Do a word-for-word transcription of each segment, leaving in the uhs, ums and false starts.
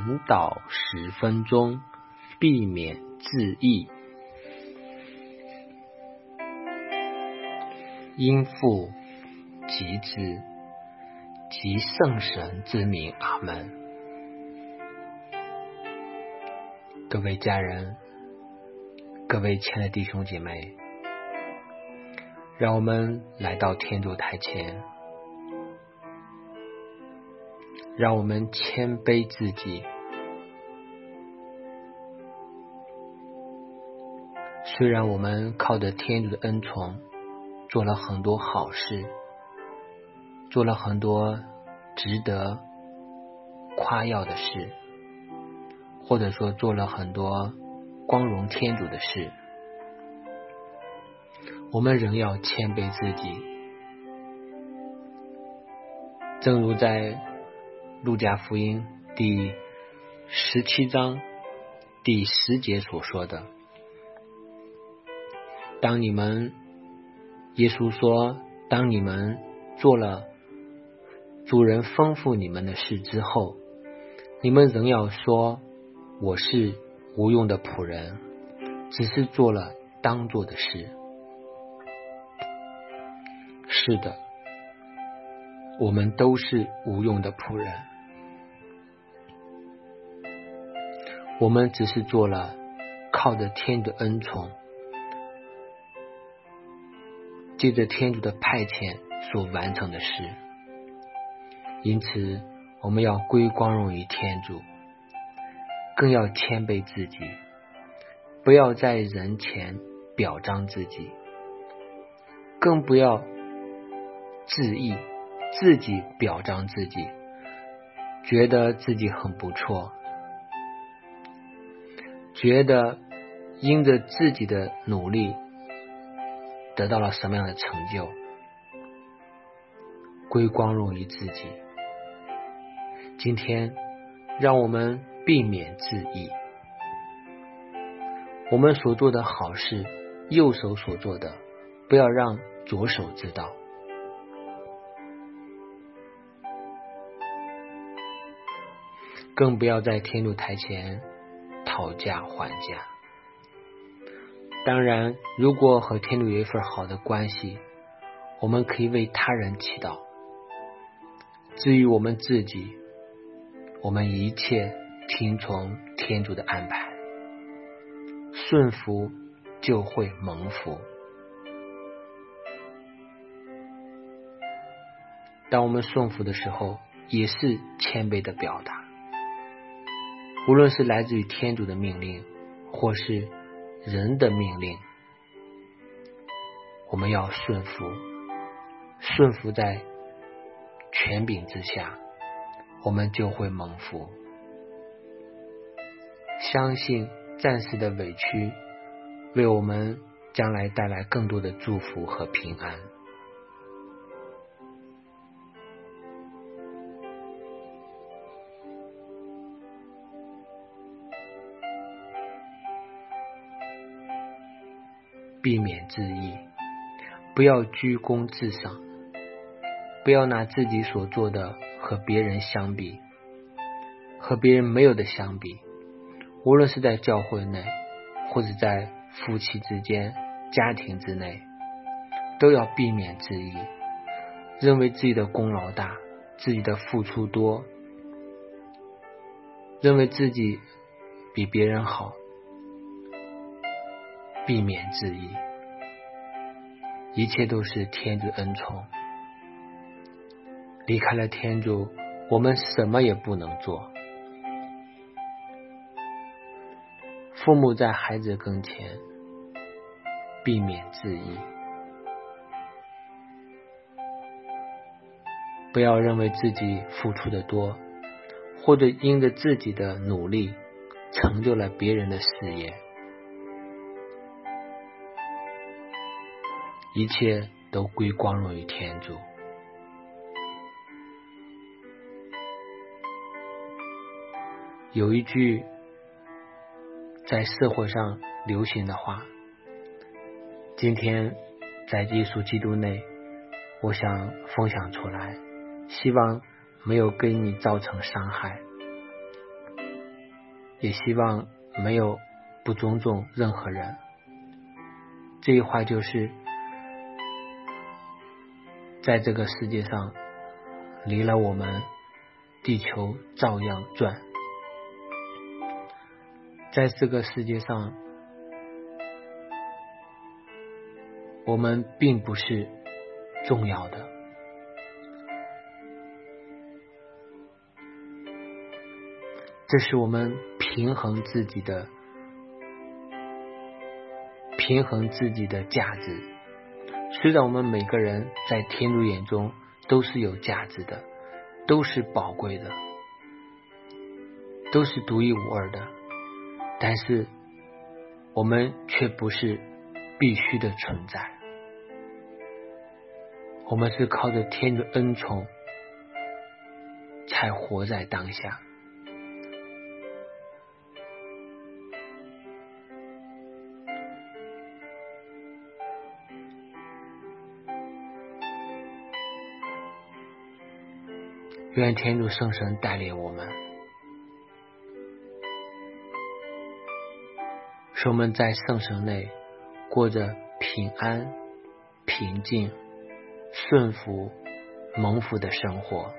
晨祷十分钟，避免自缢。因父及子及圣神之名，阿们。各位家人，各位亲爱的弟兄姐妹，让我们来到天主台前，让我们谦卑自己。虽然我们靠着天主的恩宠做了很多好事，做了很多值得夸耀的事，或者说做了很多光荣天主的事，我们仍要谦卑自己。正如在路加福音第十七章第十节所说的，当你们耶稣说，当你们做了主人吩咐你们的事之后，你们仍要说，我是无用的仆人，只是做了当做的事。是的，我们都是无用的仆人，我们只是做了靠着天主的恩宠，借着天主的派遣所完成的事。因此我们要归光荣于天主，更要谦卑自己，不要在人前表彰自己，更不要自意自己表彰自己，觉得自己很不错，觉得因着自己的努力得到了什么样的成就，归光荣于自己。今天让我们避免自缢，我们所做的好事，右手所做的不要让左手知道，更不要在天主台前讨价还价。当然，如果和天主有一份好的关系，我们可以为他人祈祷。至于我们自己，我们一切听从天主的安排，顺服就会蒙福。当我们顺服的时候，也是谦卑的表达。无论是来自于天主的命令，或是人的命令，我们要顺服，顺服在权柄之下，我们就会蒙福。相信暂时的委屈为我们将来带来更多的祝福和平安。避免自缢，不要居功自赏，不要拿自己所做的和别人相比，和别人没有的相比。无论是在教会内，或者在夫妻之间、家庭之内，都要避免自缢，认为自己的功劳大，自己的付出多，认为自己比别人好。避免自缢，一切都是天主恩宠。离开了天主，我们什么也不能做。父母在孩子跟前，避免自缢，不要认为自己付出的多，或者因着自己的努力成就了别人的事业。一切都归光荣于天主。有一句在社会上流行的话，今天在耶稣基督内，我想分享出来，希望没有给你造成伤害。 也希望没有不尊重任何人。这一话就是在这个世界上，离了我们，地球照样转。在这个世界上，我们并不是重要的。这是我们平衡自己的平衡自己的价值。虽然我们每个人在天主眼中都是有价值的，都是宝贵的，都是独一无二的，但是我们却不是必须的存在。我们是靠着天主恩宠才活在当下。愿天主圣神带领我们，使我们在圣神内过着平安、平静、顺服、蒙福的生活。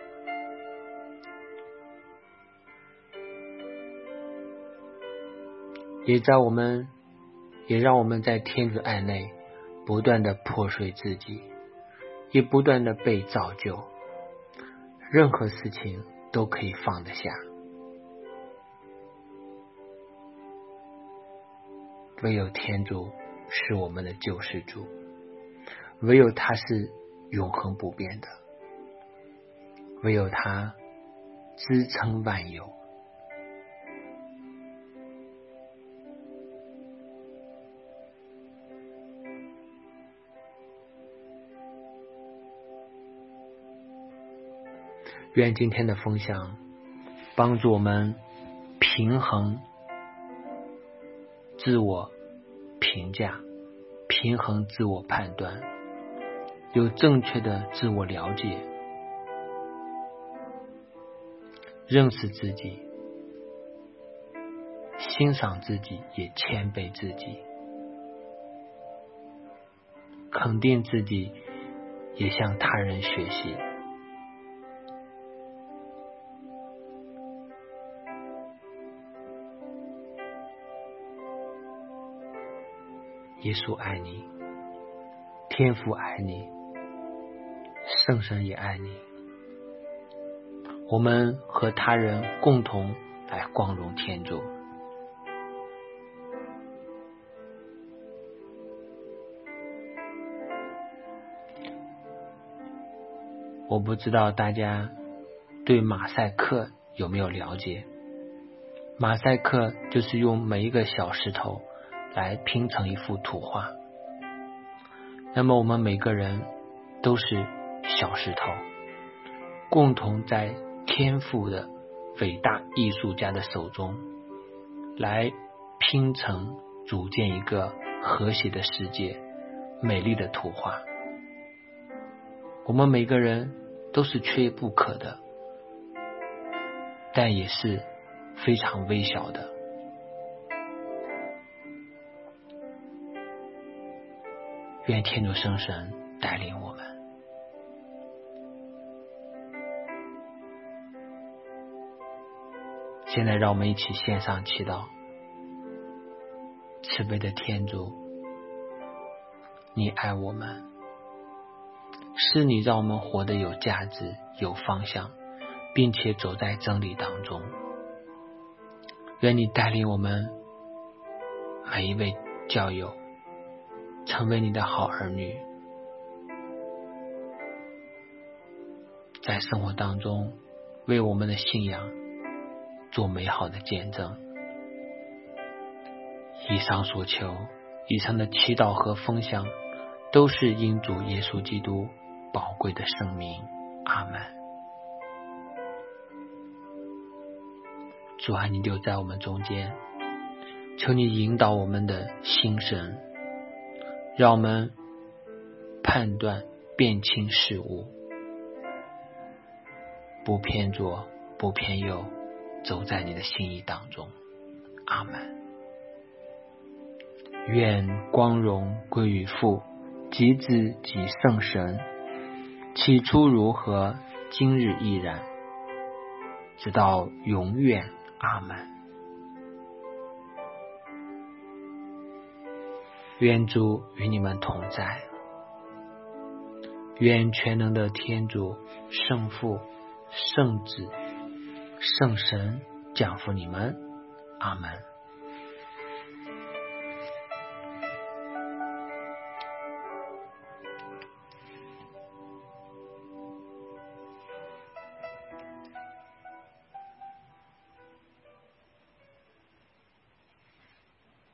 也在我们也让我们在天主爱内不断的破碎自己，也不断的被造就，任何事情都可以放得下。唯有天主是我们的救世主，唯有他是永恒不变的，唯有他支撑万有。愿今天的分享帮助我们平衡自我评价，平衡自我判断，有正确的自我了解，认识自己，欣赏自己，也谦卑自己，肯定自己，也向他人学习。耶稣爱你，天父爱你，圣神也爱你。我们和他人共同来光荣天主。我不知道大家对马赛克有没有了解？马赛克就是用每一个小石头来拼成一幅图画。那么我们每个人都是小石头，共同在天父的伟大艺术家的手中来拼成组建一个和谐的世界，美丽的图画。我们每个人都是缺不可的，但也是非常微小的。愿天主圣神带领我们。现在让我们一起献上祈祷。慈悲的天主，你爱我们，是你让我们活得有价值、有方向，并且走在真理当中。愿你带领我们每一位教友成为你的好儿女，在生活当中为我们的信仰做美好的见证。以上所求，以上的祈祷和分享都是因主耶稣基督宝贵的生命。阿们。主啊，你就在我们中间，求你引导我们的心神，让我们判断辨清事物，不偏左不偏右，走在你的心意当中。 阿们。愿光荣归于父及子及圣神，起初如何，今日亦然，直到永远。阿们。愿主与你们同在，愿全能的天主、圣父、圣子、圣神降福你们。阿们。